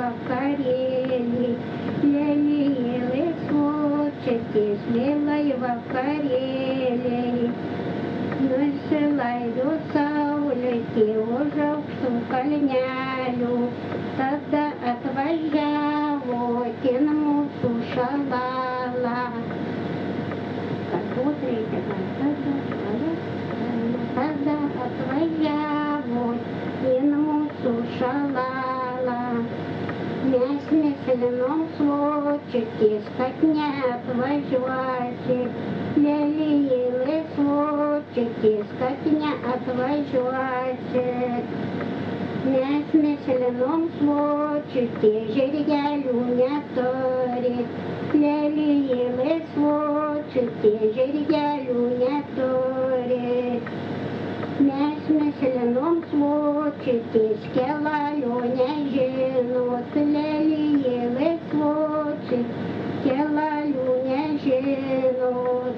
vakarėlį, lelijai laisvočiakės, vėlai vakarėliai. Nusileido saulėtė už aukštų kalnelių, tada atvažiavo ten mūsų šalala. Galbūt reikia tada atvažiavo ten mūsų šalala. Mes nesilinom svočiukės, kad neatvažiuosi, lelijai laisvočiukės, kad neatvažiuosi. Mes nesilinom svočiukės, žirgelių neturi, lelijai laisvočiukės, žirgelių neturi. Mes nesilinom svočiukės, kelalių nežinot, lelijai laisvočiukės, kelalių nežinot.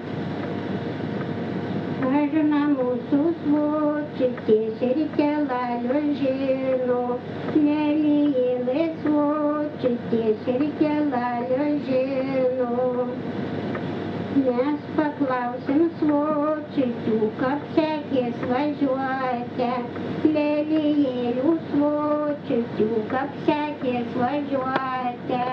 Mažina mūsų svočiukės ir kelalių žino, lelijai laisvočiukės ir kelalių žino. Mes paklausim svočiukių, kaip sekės važiuoti, lelijėlių svočiukių, kaip sekės važiuoti.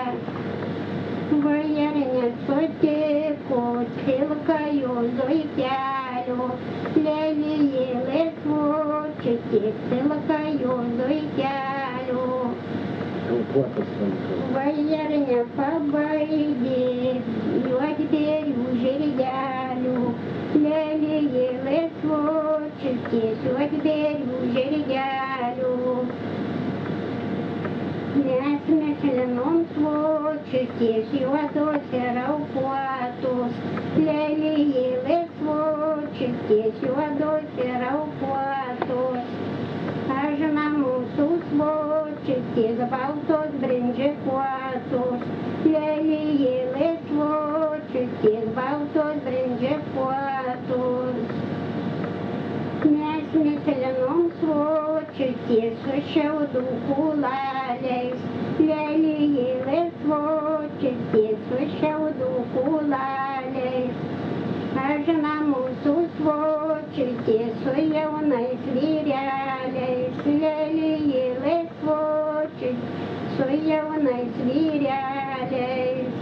Ir nesutiko pilkajų zuikelių, lelijai laisvočiukės, pilkajų zuikelių. Ir nepabaigė juodbėrių žirgelių, lelijai laisvočiukės, juodbėrių žirgelių. Mes nesilinom svočiukės, juodos ir raupuotos, lelijai laisvočiukės, juodos ir raupuotos. Mažina mūsų svočiukės, baltos brindžikuotos, lelijai laisvočiukės, baltos brindžikuotos. Mes nesilinom svočiukės su šiaudų kulaliais, lelijai laisvočiukės su šiaudų kulaliais. Mažina mūsų svočiukės su jaunais vyreliais, lelijai laisvočiukės su jaunais vyreliais.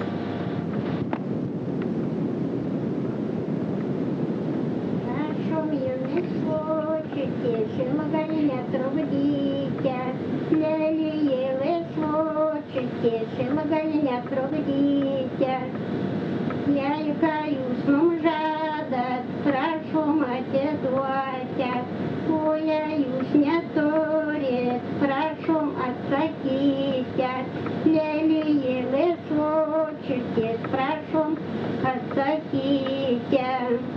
Prašom jumis svočiukės, ilgai netrukdykite, lelijai laisvočiukės, ilgai netrukdykite. Jei ką jūs mums žadat, prašom atiduoti, o jei jūs neturit, prašom atsakyti, lelijai laisvočiukės, prašom atsakyti.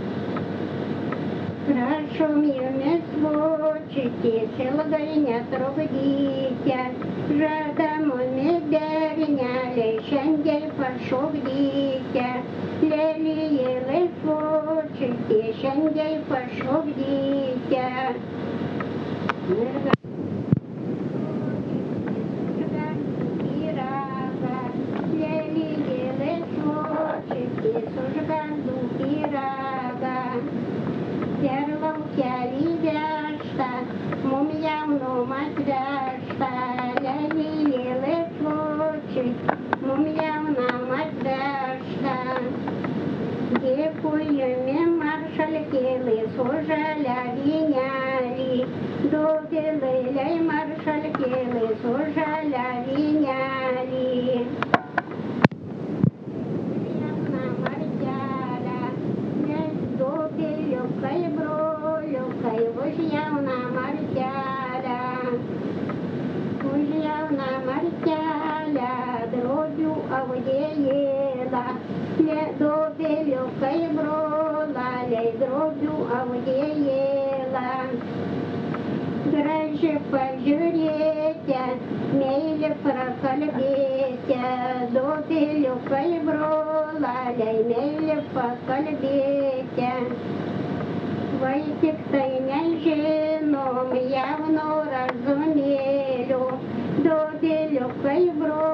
Prašom jumis svočiukės, ilgai netrukdykite, žadamomi berneliai šiandien pašokdykite, lelijai laisvočiukės, šiandien pašokdykite. Lelijai laisvočiukės, už gandų pyragą. Per laukelį vežta, mum jaunom atvežta, lelijai laisvočiukės, mum jaunam atvežta. Dėkojame maršalkėlės už žalią vynelį, dovilėliai maršalkėlės už žalią vynelį. Doviliukai, broliukai, už jauną martelę, už jauną martelę, drobių audėjėlą, doviliukai, brolaliai, drobių audėjėlą. Graži pažiūrėti, meilį prakalbėti, doviliukai, brolaliai, meilį pakalbėti. Vai tik tai nežinom jauno razumėlio, doviliukai, kalbro